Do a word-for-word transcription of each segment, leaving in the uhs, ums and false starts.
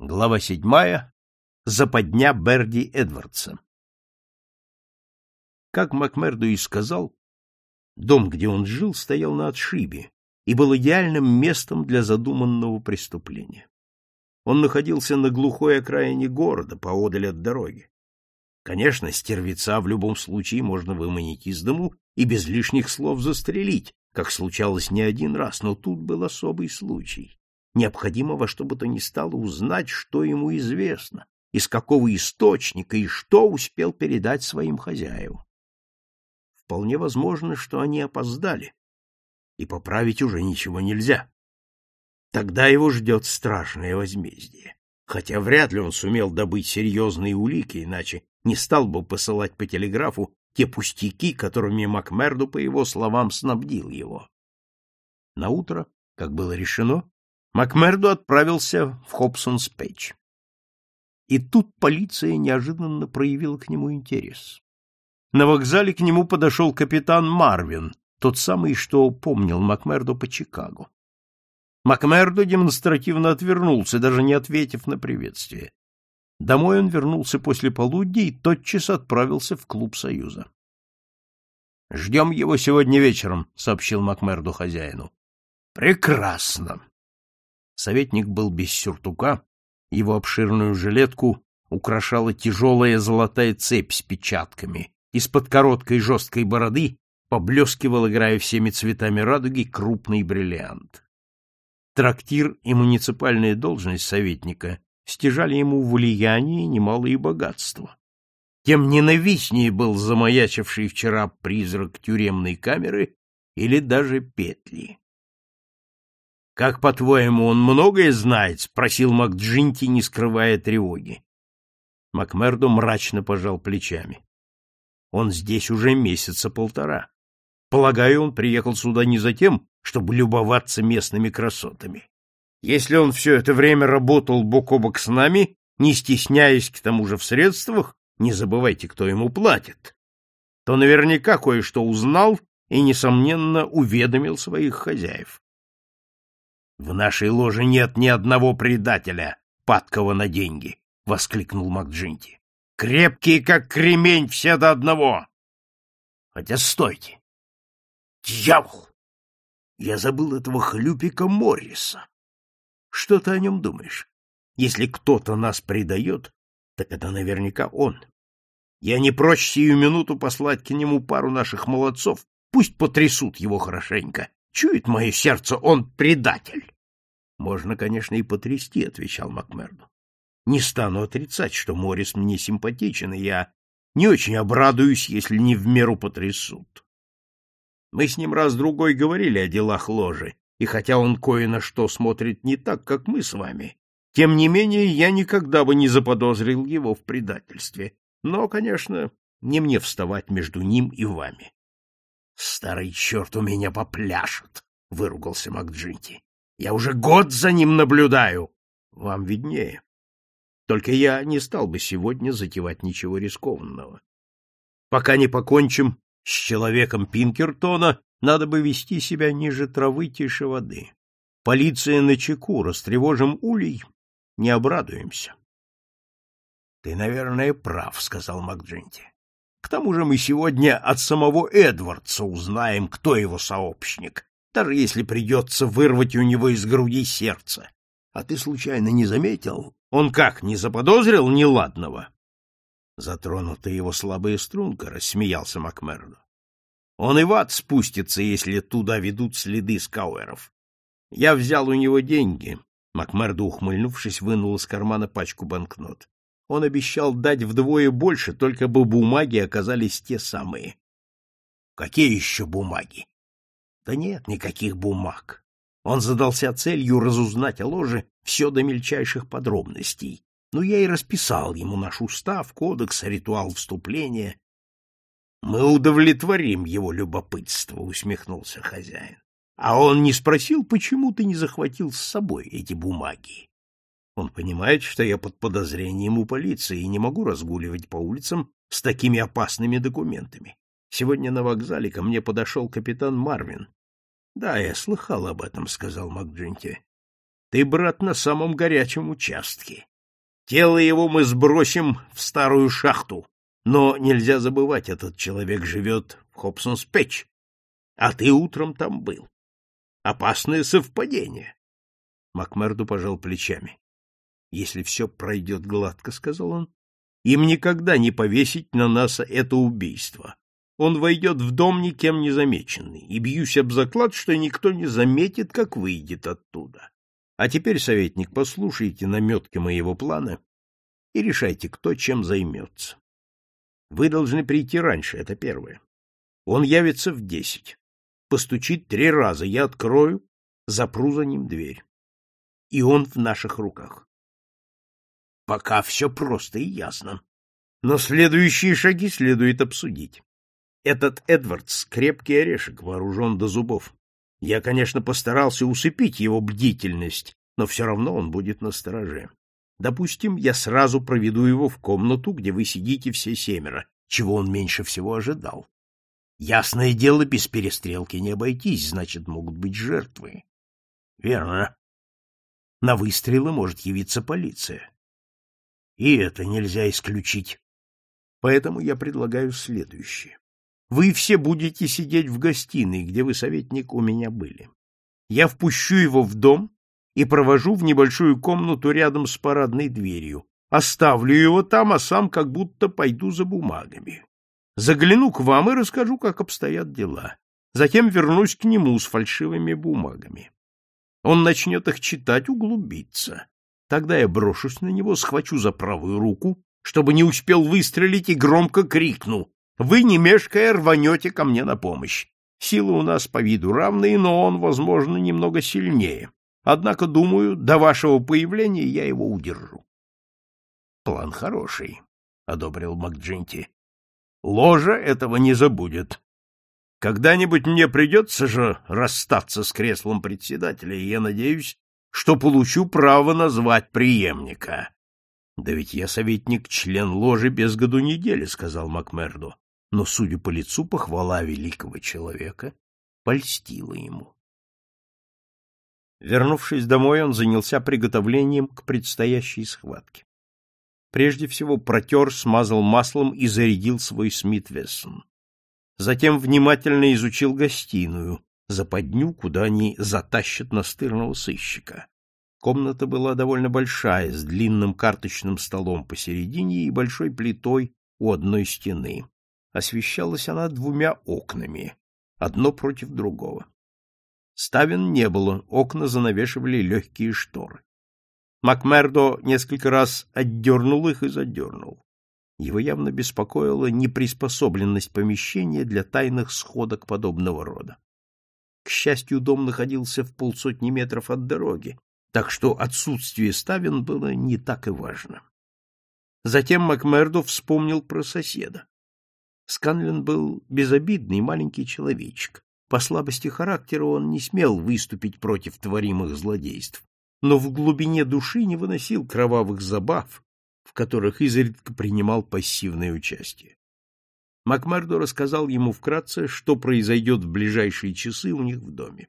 Глава седьмая. Западня Берди Эдвардса. Как Макмердо и сказал, дом, где он жил, стоял на отшибе и был идеальным местом для задуманного преступления. Он находился на глухой окраине города, поодаль от дороги. Конечно, стервеца в любом случае можно выманить из дому и без лишних слов застрелить, как случалось не один раз, но тут был особый случай. Необходимо во что бы то ни стало узнать, что ему известно, из какого источника и что успел передать своим хозяевам. Вполне возможно, что они опоздали, и поправить уже ничего нельзя. Тогда его ждет страшное возмездие, хотя вряд ли он сумел добыть серьезные улики, иначе не стал бы посылать по телеграфу те пустяки, которыми Макмердо, по его словам, снабдил его. Наутро, как было решено, Макмердо отправился в Хобсонс-Пэтч. И тут полиция неожиданно проявила к нему интерес. На вокзале к нему подошел капитан Марвин, тот самый, что помнил Макмердо по Чикаго. Макмердо демонстративно отвернулся, даже не ответив на приветствие. Домой он вернулся после полудня и тотчас отправился в клуб Союза. — Ждем его сегодня вечером, — сообщил Макмердо хозяину. — Прекрасно. Советник был без сюртука, его обширную жилетку украшала тяжелая золотая цепь с печатками, из-под короткой жесткой бороды поблескивал, играя всеми цветами радуги, крупный бриллиант. Трактир и муниципальная должность советника стяжали ему влияние и немалые богатства. Тем ненавистнее был замаячивший вчера призрак тюремной камеры или даже петли. — Как, по-твоему, он многое знает? — спросил МакДжинти, не скрывая тревоги. Макмердо мрачно пожал плечами. — Он здесь уже месяца полтора. Полагаю, он приехал сюда не за тем, чтобы любоваться местными красотами. Если он все это время работал бок о бок с нами, не стесняясь к тому же в средствах, не забывайте, кто ему платит, то наверняка кое-что узнал и, несомненно, уведомил своих хозяев. — В нашей ложе нет ни одного предателя, падкого на деньги, — воскликнул МакДжинти. — Крепкие, как кремень, все до одного. Хотя стойте. Дьявол! Я забыл этого хлюпика Морриса. Что ты о нем думаешь? Если кто-то нас предает, так это наверняка он. Я не прочь сию минуту послать к нему пару наших молодцов, пусть потрясут его хорошенько. Чует мое сердце, он предатель. — Можно, конечно, и потрясти, — отвечал Макмердо. — Не стану отрицать, что Моррис мне симпатичен, и я не очень обрадуюсь, если не в меру потрясут. Мы с ним раз-другой говорили о делах ложи, и хотя он кое на что смотрит не так, как мы с вами, тем не менее я никогда бы не заподозрил его в предательстве. Но, конечно, не мне вставать между ним и вами. — Старый черт у меня попляшет, — выругался МакДжинти. — Я уже год за ним наблюдаю. Вам виднее. Только я не стал бы сегодня затевать ничего рискованного. Пока не покончим с человеком Пинкертона, надо бы вести себя ниже травы, тише воды. Полиция начеку, растревожим улей, не обрадуемся. — Ты, наверное, прав, — сказал МакДжинти. — К тому же мы сегодня от самого Эдвардса узнаем, кто его сообщник, даже если придется вырвать у него из груди сердце. А ты случайно не заметил? Он как, не заподозрил неладного? Затронута его слабая струнка, — рассмеялся Макмердо. Он и в ад спустится, если туда ведут следы скауэров. Я взял у него деньги. Макмердо, ухмыльнувшись, вынул из кармана пачку банкнот. Он обещал дать вдвое больше, только бы бумаги оказались те самые. — Какие еще бумаги? — Да нет никаких бумаг. Он задался целью разузнать о ложе все до мельчайших подробностей. Ну, я и расписал ему наш устав, кодекс, ритуал вступления. — Мы удовлетворим его любопытство, — усмехнулся хозяин. — А он не спросил, почему ты не захватил с собой эти бумаги? Он понимает, что я под подозрением у полиции и не могу разгуливать по улицам с такими опасными документами. Сегодня на вокзале ко мне подошел капитан Марвин. — Да, я слыхал об этом, — сказал МакДжинти. — Ты, брат, на самом горячем участке. Тело его мы сбросим в старую шахту. Но нельзя забывать, этот человек живет в Хобсонс-Пэтч, а ты утром там был. Опасное совпадение. Макмердо пожал плечами. Если все пройдет гладко, — сказал он, — им никогда не повесить на нас это убийство. Он войдет в дом никем не замеченный, и бьюсь об заклад, что никто не заметит, как выйдет оттуда. А теперь, советник, послушайте наметки моего плана и решайте, кто чем займется. Вы должны прийти раньше, это первое. Он явится в десять. Постучит три раза, я открою, запру за ним дверь. И он в наших руках. Пока все просто и ясно. Но следующие шаги следует обсудить. Этот Эдвардс — крепкий орешек, вооружен до зубов. Я, конечно, постарался усыпить его бдительность, но все равно он будет настороже. Допустим, я сразу проведу его в комнату, где вы сидите все семеро, чего он меньше всего ожидал. Ясное дело, без перестрелки не обойтись, значит, могут быть жертвы. Верно. На выстрелы может явиться полиция. И это нельзя исключить. Поэтому я предлагаю следующее. Вы все будете сидеть в гостиной, где вы, советник, у меня были. Я впущу его в дом и провожу в небольшую комнату рядом с парадной дверью. Оставлю его там, а сам как будто пойду за бумагами. Загляну к вам и расскажу, как обстоят дела. Затем вернусь к нему с фальшивыми бумагами. Он начнет их читать, углубиться. Тогда я брошусь на него, схвачу за правую руку, чтобы не успел выстрелить, и громко крикну: «Вы, не мешкая, рванете ко мне на помощь. Силы у нас по виду равные, но он, возможно, немного сильнее. Однако, думаю, до вашего появления я его удержу». «План хороший», — одобрил МакДжинти. «Ложа этого не забудет. Когда-нибудь мне придется же расстаться с креслом председателя, и я надеюсь, что получу право назвать преемника». «Да ведь я, советник, член ложи без году недели», — сказал Макмердо. Но, судя по лицу, похвала великого человека польстила ему. Вернувшись домой, он занялся приготовлением к предстоящей схватке. Прежде всего протер, смазал маслом и зарядил свой Смит-Вессон. Затем внимательно изучил гостиную, западню, куда они затащат настырного сыщика. Комната была довольно большая, с длинным карточным столом посередине и большой плитой у одной стены. Освещалась она двумя окнами, одно против другого. Ставен не было, окна занавешивали легкие шторы. Макмердо несколько раз отдернул их и задернул. Его явно беспокоила неприспособленность помещения для тайных сходок подобного рода. К счастью, дом находился в полсотни метров от дороги, так что отсутствие ставен было не так и важно. Затем Макмердо вспомнил про соседа. Сканлен был безобидный маленький человечек. По слабости характера он не смел выступить против творимых злодейств, но в глубине души не выносил кровавых забав, в которых изредка принимал пассивное участие. Макмердо рассказал ему вкратце, что произойдет в ближайшие часы у них в доме.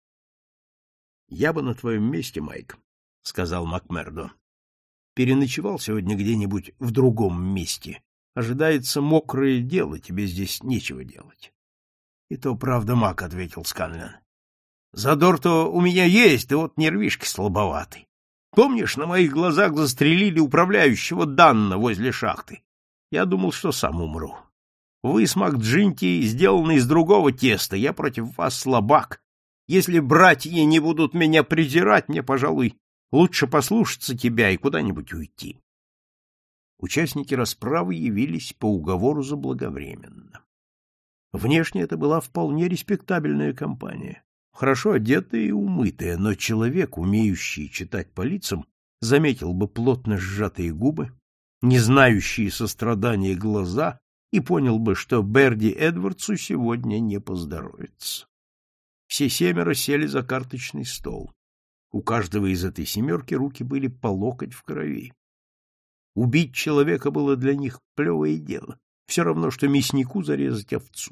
— Я бы на твоем месте, Майк, — сказал Макмердо, — переночевал сегодня где-нибудь в другом месте. Ожидается мокрое дело, тебе здесь нечего делать. — И то правда, Мак, — ответил Сканлен. — Задор-то у меня есть, да вот нервишки слабоватый. Помнишь, на моих глазах застрелили управляющего Данна возле шахты? Я думал, что сам умру. Вы с МакДжинти сделаны из другого теста, я против вас слабак. Если братья не будут меня презирать, мне, пожалуй, лучше послушаться тебя и куда-нибудь уйти. Участники расправы явились по уговору заблаговременно. Внешне это была вполне респектабельная компания, хорошо одетая и умытая, но человек, умеющий читать по лицам, заметил бы плотно сжатые губы, не знающие сострадания глаза, и понял бы, что Берди Эдвардсу сегодня не поздоровится. Все семеро сели за карточный стол. У каждого из этой семерки руки были по локоть в крови. Убить человека было для них плевое дело, все равно, что мяснику зарезать овцу.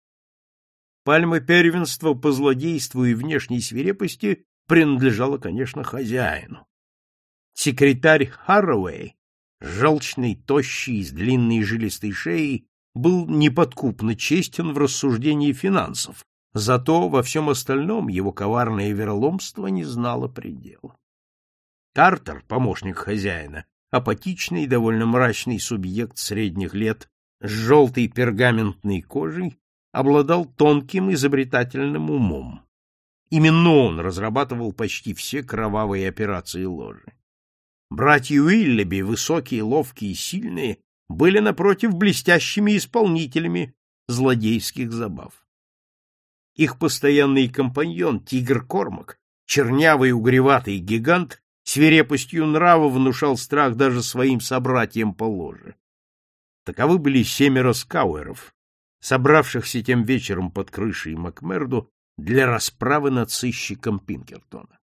Пальма первенства по злодейству и внешней свирепости принадлежала, конечно, хозяину. Секретарь Харроуэй, желчный, тощий, с длинной жилистой шеей, был неподкупно честен в рассуждении финансов, зато во всем остальном его коварное вероломство не знало предела. Картер, помощник хозяина, апатичный, довольно мрачный субъект средних лет с желтой пергаментной кожей, обладал тонким изобретательным умом. Именно он разрабатывал почти все кровавые операции ложи. Братья Уиллеби, высокие, ловкие и сильные, были, напротив, блестящими исполнителями злодейских забав. Их постоянный компаньон, тигр Кормак, чернявый угреватый гигант, свирепостью нрава внушал страх даже своим собратьям по ложе. Таковы были семеро скауэров, собравшихся тем вечером под крышей Макмерду для расправы над сыщиком Пинкертона.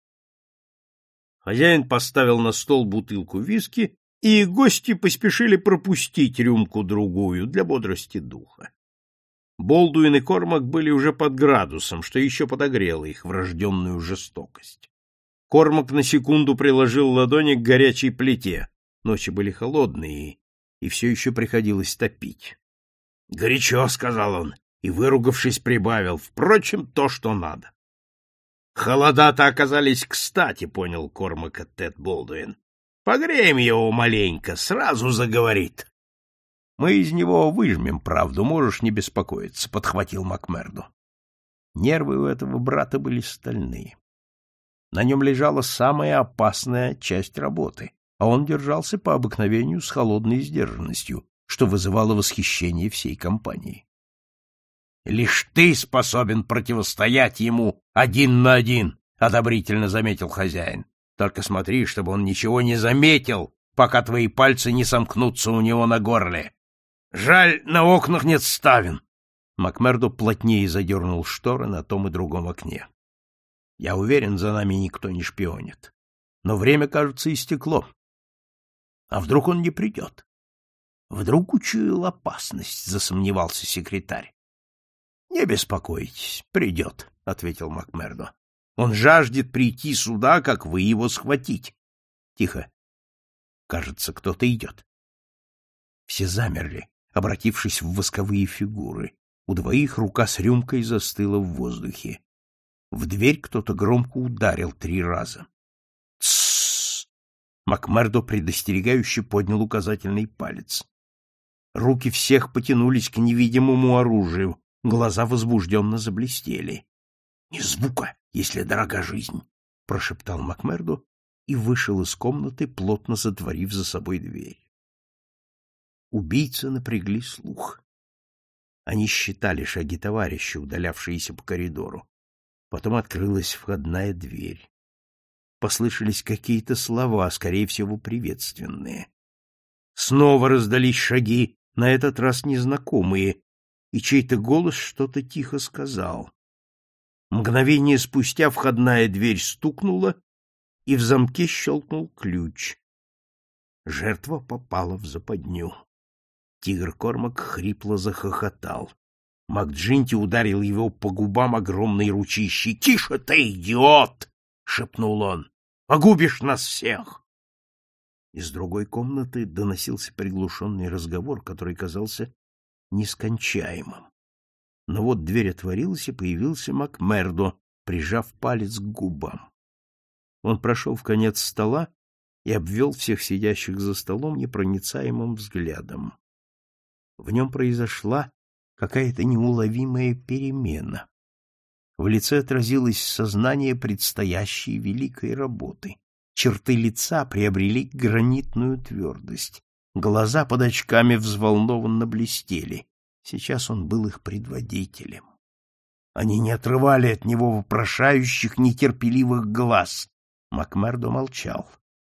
Хозяин поставил на стол бутылку виски, и гости поспешили пропустить рюмку-другую для бодрости духа. Болдуин и Кормак были уже под градусом, что еще подогрело их врожденную жестокость. Кормак на секунду приложил ладони к горячей плите. Ночи были холодные, и все еще приходилось топить. — Горячо, — сказал он, и, выругавшись, прибавил: — впрочем, то, что надо. — Холода-то оказались кстати, — понял Кормака Тед Болдуин. — Погреем его маленько, сразу заговорит. — Мы из него выжмем правду, можешь не беспокоиться, — подхватил Макмерду. Нервы у этого брата были стальные. На нем лежала самая опасная часть работы, а он держался по обыкновению с холодной сдержанностью, что вызывало восхищение всей компании. — Лишь ты способен противостоять ему один на один, — одобрительно заметил хозяин. — Только смотри, чтобы он ничего не заметил, пока твои пальцы не сомкнутся у него на горле. Жаль, на окнах нет ставен. Макмердо плотнее задернул шторы на том и другом окне. — Я уверен, за нами никто не шпионит. Но время, кажется, истекло. А вдруг он не придет? Вдруг учуял опасность, — засомневался секретарь. — Не беспокойтесь, придет, — ответил Макмердо. — Он жаждет прийти сюда, как вы его схватить. Тихо. Кажется, кто-то идет. Все замерли, обратившись в восковые фигуры. У двоих рука с рюмкой застыла в воздухе. В дверь кто-то громко ударил три раза. «Тссс!» Макмердо предостерегающе поднял указательный палец. Руки всех потянулись к невидимому оружию, глаза возбужденно заблестели. — Ни звука, если дорога жизнь! — прошептал Макмердо и вышел из комнаты, плотно затворив за собой дверь. Убийцы напрягли слух. Они считали шаги товарища, удалявшиеся по коридору. Потом открылась входная дверь. Послышались какие-то слова, скорее всего, приветственные. Снова раздались шаги, на этот раз незнакомые, и чей-то голос что-то тихо сказал. Мгновение спустя входная дверь стукнула, и в замке щелкнул ключ. Жертва попала в западню. Тигр Кормак хрипло захохотал. МакДжинти ударил его по губам огромной ручищей. — Тише ты, идиот! — шепнул он. — Погубишь нас всех! Из другой комнаты доносился приглушенный разговор, который казался нескончаемым. Но вот дверь отворилась, и появился Макмердо, прижав палец к губам. Он прошел в конец стола и обвел всех сидящих за столом непроницаемым взглядом. В нем произошла какая-то неуловимая перемена. В лице отразилось сознание предстоящей великой работы. Черты лица приобрели гранитную твердость. Глаза под очками взволнованно блестели. Сейчас он был их предводителем. Они не отрывали от него вопрошающих, нетерпеливых глаз. Макмердо молчал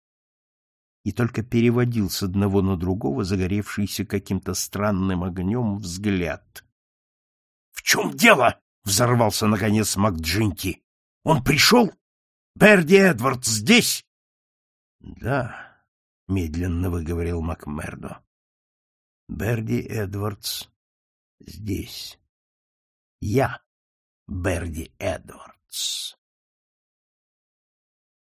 и только переводил с одного на другого загоревшийся каким-то странным огнем взгляд. — В чем дело? — взорвался, наконец, МакДжинти. — Он пришел? Берди Эдвардс здесь? — Да, — медленно выговорил Макмердо. — Берди Эдвардс здесь. Я Берди Эдвардс.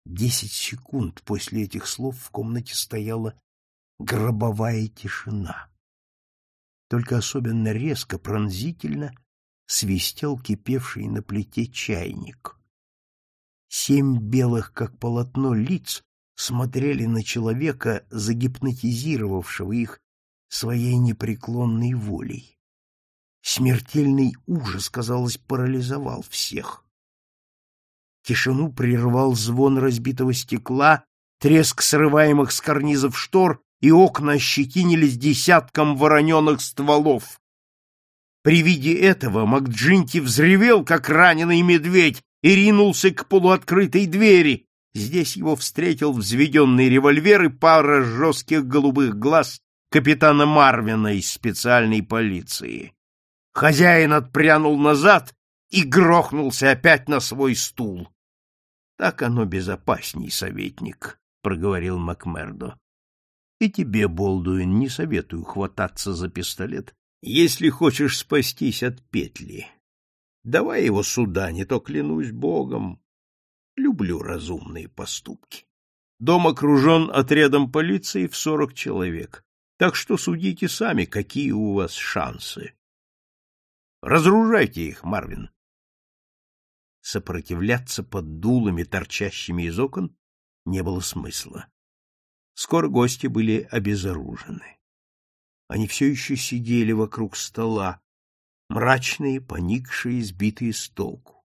Десять секунд после этих слов в комнате стояла гробовая тишина. Только особенно резко, пронзительно свистел кипевший на плите чайник. Семь белых, как полотно, лиц смотрели на человека, загипнотизировавшего их своей непреклонной волей. Смертельный ужас, казалось, парализовал всех. Тишину прервал звон разбитого стекла, треск срываемых с карнизов штор, и окна ощетинились десятком вороненых стволов. При виде этого Макджинти взревел, как раненый медведь, и ринулся к полуоткрытой двери. Здесь его встретил взведенный револьвер и пара жестких голубых глаз капитана Марвина из специальной полиции. Хозяин отпрянул назад и грохнулся опять на свой стул. — Так оно безопасней, советник, — проговорил Макмердо. — И тебе, Болдуин, не советую хвататься за пистолет, если хочешь спастись от петли. Давай его сюда, не то, клянусь богом. Люблю разумные поступки. Дом окружен отрядом полиции в сорок человек, так что судите сами, какие у вас шансы. Разоружайте их, Марвин. Сопротивляться под дулами, торчащими из окон, не было смысла. Скоро гости были обезоружены. Они все еще сидели вокруг стола, мрачные, поникшие, сбитые с толку.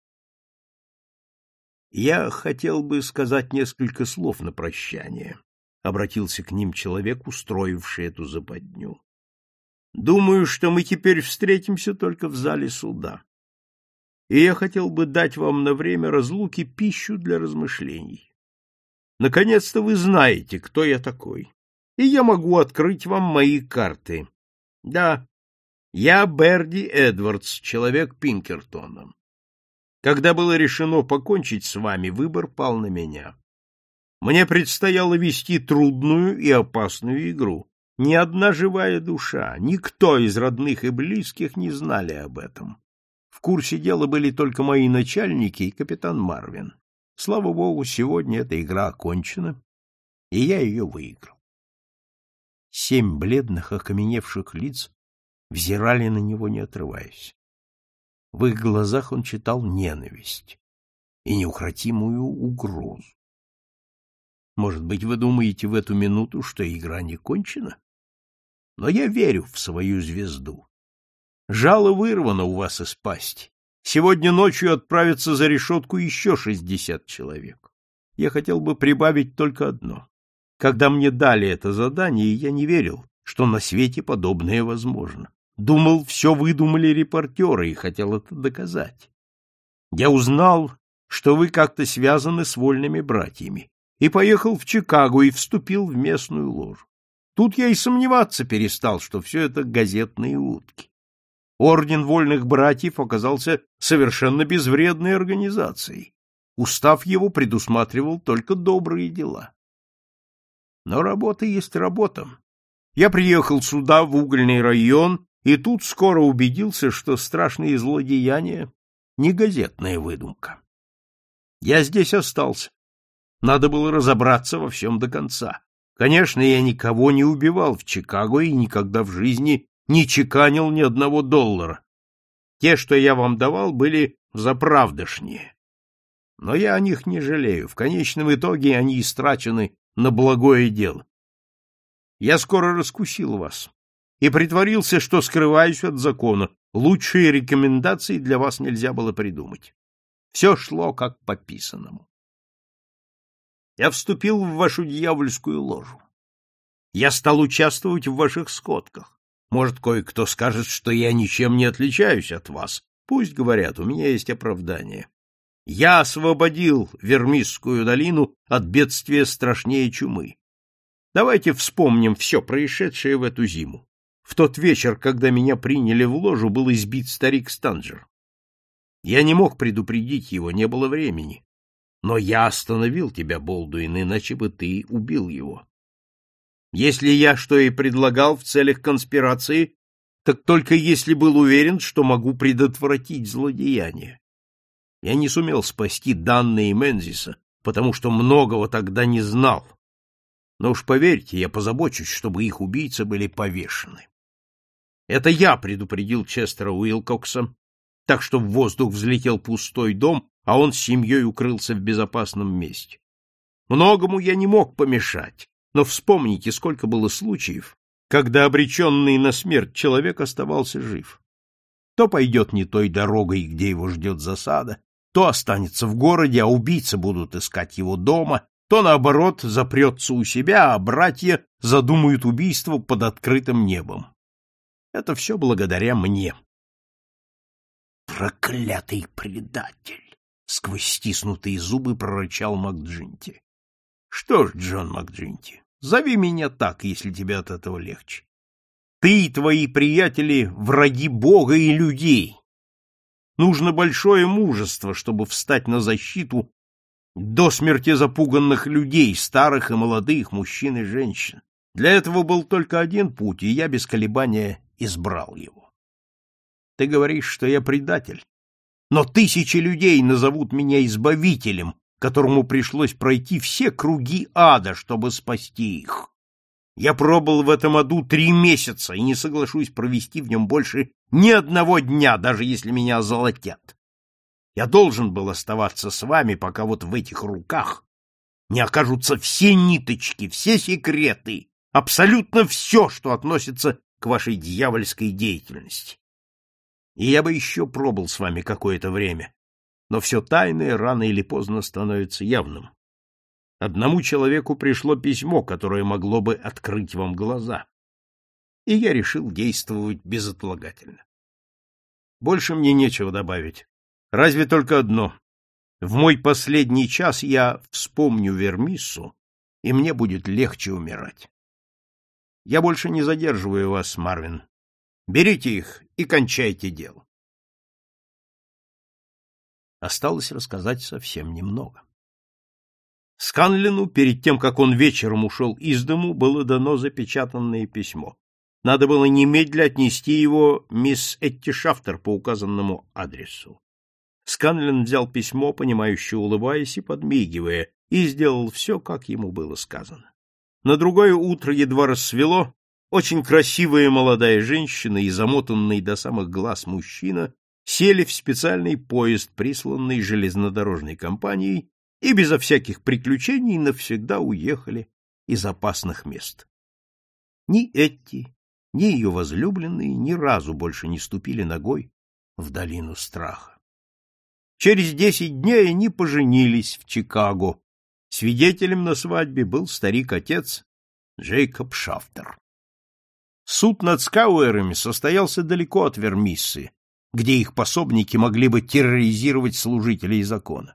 «Я хотел бы сказать несколько слов на прощание», — обратился к ним человек, устроивший эту западню. «Думаю, что мы теперь встретимся только в зале суда. И я хотел бы дать вам на время разлуки пищу для размышлений. Наконец-то вы знаете, кто я такой, и я могу открыть вам мои карты. Да, я Берди Эдвардс, человек Пинкертона. Когда было решено покончить с вами, выбор пал на меня. Мне предстояло вести трудную и опасную игру. Ни одна живая душа, никто из родных и близких не знали об этом. В курсе дела были только мои начальники и капитан Марвин. Слава богу, сегодня эта игра окончена, и я ее выиграл. Семь бледных, окаменевших лиц взирали на него, не отрываясь. В их глазах он читал ненависть и неукротимую угрозу. Может быть, вы думаете в эту минуту, что игра не кончена? Но я верю в свою звезду. Жало вырвано у вас из пасти. Сегодня ночью отправятся за решетку еще шестьдесят человек. Я хотел бы прибавить только одно. Когда мне дали это задание, я не верил, что на свете подобное возможно. Думал, все выдумали репортеры, и хотел это доказать. Я узнал, что вы как-то связаны с вольными братьями, и поехал в Чикаго и вступил в местную ложу. Тут я и сомневаться перестал, что все это газетные утки. Орден вольных братьев оказался совершенно безвредной организацией. Устав его предусматривал только добрые дела. Но работа есть работа. Я приехал сюда, в угольный район, и тут скоро убедился, что страшные злодеяния — не газетная выдумка. Я здесь остался. Надо было разобраться во всем до конца. Конечно, я никого не убивал в Чикаго и никогда в жизни не чеканил ни одного доллара. Те, что я вам давал, были заправдошние. Но я о них не жалею. В конечном итоге они истрачены на благое дело. Я скоро раскусил вас и притворился, что скрываюсь от закона. Лучшие рекомендации для вас нельзя было придумать. Все шло как по писанному. Я вступил в вашу дьявольскую ложу. Я стал участвовать в ваших сходках. Может, кое-кто скажет, что я ничем не отличаюсь от вас. Пусть говорят, у меня есть оправдание. Я освободил Вермисскую долину от бедствия страшнее чумы. Давайте вспомним все происшедшее в эту зиму. В тот вечер, когда меня приняли в ложу, был избит старик Станджер. Я не мог предупредить его, не было времени. Но я остановил тебя, Болдуин, иначе бы ты убил его. Если я что и предлагал в целях конспирации, так только если был уверен, что могу предотвратить злодеяние. Я не сумел спасти Данна и Мензиса, потому что многого тогда не знал. Но уж поверьте, я позабочусь, чтобы их убийцы были повешены. Это я предупредил Честера Уилкокса, так что в воздух взлетел пустой дом, а он с семьей укрылся в безопасном месте. Многому я не мог помешать, но вспомните, сколько было случаев, когда обреченный на смерть человек оставался жив. То пойдет не той дорогой, где его ждет засада, то останется в городе, а убийцы будут искать его дома, то, наоборот, запрется у себя, а братья задумают убийство под открытым небом. Это все благодаря мне. «Проклятый предатель!» — сквозь стиснутые зубы прорычал МакДжинти. «Что ж, Джон МакДжинти, зови меня так, если тебе от этого легче. Ты и твои приятели — враги Бога и людей. Нужно большое мужество, чтобы встать на защиту до смерти запуганных людей, старых и молодых, мужчин и женщин. Для этого был только один путь, и я без колебания избрал его. Ты говоришь, что я предатель, но тысячи людей назовут меня избавителем, которому пришлось пройти все круги ада, чтобы спасти их. Я пробыл в этом аду три месяца и не соглашусь провести в нем больше ни одного дня, даже если меня озолотят. Я должен был оставаться с вами, пока вот в этих руках не окажутся все ниточки, все секреты, абсолютно все, что относится к вашей дьявольской деятельности. И я бы еще пробыл с вами какое-то время, но все тайное рано или поздно становится явным. Одному человеку пришло письмо, которое могло бы открыть вам глаза, и я решил действовать безотлагательно. Больше мне нечего добавить, разве только одно. В мой последний час я вспомню Вермиссу, и мне будет легче умирать. Я больше не задерживаю вас, Марвин. Берите их и кончайте дело. Осталось рассказать совсем немного. Сканлену, перед тем, как он вечером ушел из дому, было дано запечатанное письмо. Надо было немедля отнести его мисс Этти Шафтер по указанному адресу. Сканлен взял письмо, понимающе улыбаясь и подмигивая, и сделал все, как ему было сказано. На другое утро едва рассвело, очень красивая молодая женщина и замотанный до самых глаз мужчина сели в специальный поезд, присланный железнодорожной компанией, и безо всяких приключений навсегда уехали из опасных мест. Ни Этти, ни ее возлюбленные ни разу больше не ступили ногой в долину страха. Через десять дней они поженились в Чикаго. Свидетелем на свадьбе был старик-отец Джейкоб Шафтер. Суд над Скауэрами состоялся далеко от Вермиссы, где их пособники могли бы терроризировать служителей закона.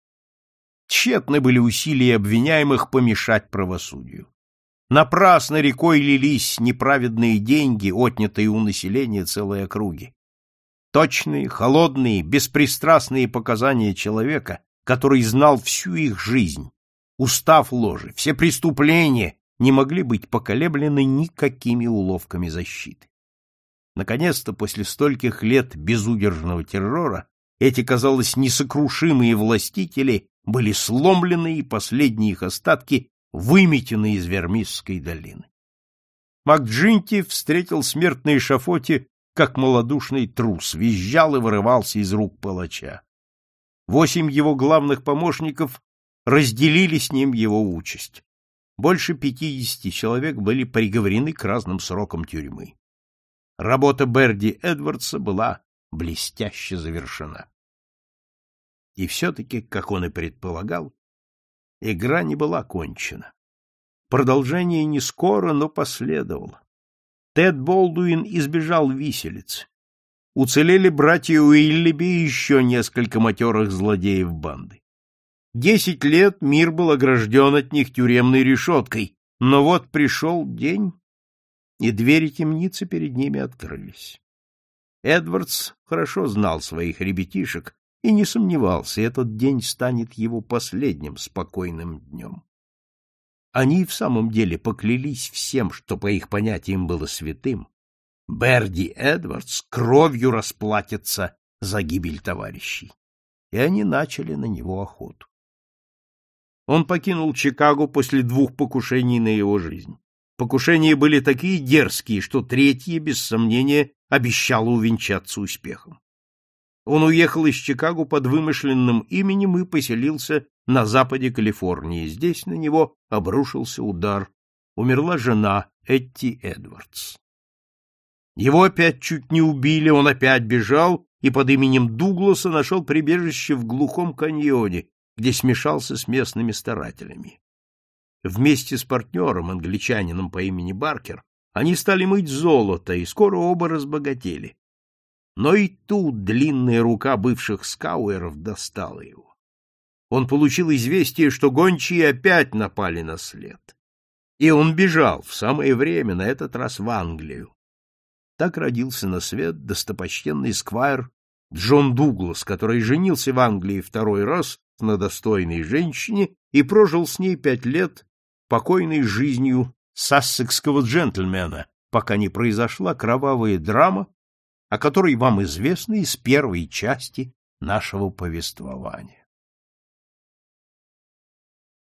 Тщетны были усилия обвиняемых помешать правосудию. Напрасно рекой лились неправедные деньги, отнятые у населения целой округи. Точные, холодные, беспристрастные показания человека, который знал всю их жизнь, устав ложи, все преступления не могли быть поколеблены никакими уловками защиты. Наконец-то, после стольких лет безудержного террора, эти, казалось, несокрушимые властители были сломлены, и последние их остатки выметены из Вермисской долины. МакДжинти встретил смерть на эшафоте как малодушный трус, визжал и вырывался из рук палача. Восемь его главных помощников разделили с ним его участь. Больше пятидесяти человек были приговорены к разным срокам тюрьмы. Работа Берди Эдвардса была блестяще завершена. И все-таки, как он и предполагал, игра не была кончена. Продолжение не скоро, но последовало. Тед Болдуин избежал виселицы. Уцелели братья Уиллиби и еще несколько матерых злодеев банды. Десять лет мир был огражден от них тюремной решеткой, но вот пришел день, и двери темницы перед ними открылись. Эдвардс хорошо знал своих ребятишек и не сомневался, этот день станет его последним спокойным днем. Они в самом деле поклялись всем, что по их понятиям было святым. Берди Эдвардс кровью расплатится за гибель товарищей. И они начали на него охоту. Он покинул Чикаго после двух покушений на его жизнь. Покушения были такие дерзкие, что третье, без сомнения, обещало увенчаться успехом. Он уехал из Чикаго под вымышленным именем и поселился на западе Калифорнии. Здесь на него обрушился удар. Умерла жена Этти Эдвардс. Его опять чуть не убили, он опять бежал и под именем Дугласа нашел прибежище в глухом каньоне, где смешался с местными старателями. Вместе с партнером, англичанином по имени Баркер, они стали мыть золото, и скоро оба разбогатели. Но и тут длинная рука бывших скауэров достала его. Он получил известие, что гончие опять напали на след. И он бежал в самое время, на этот раз в Англию. Так родился на свет достопочтенный сквайр Джон Дуглас, который женился в Англии второй раз на достойной женщине и прожил с ней пять лет покойной жизнью сассекского джентльмена, пока не произошла кровавая драма, о которой вам известно из первой части нашего повествования.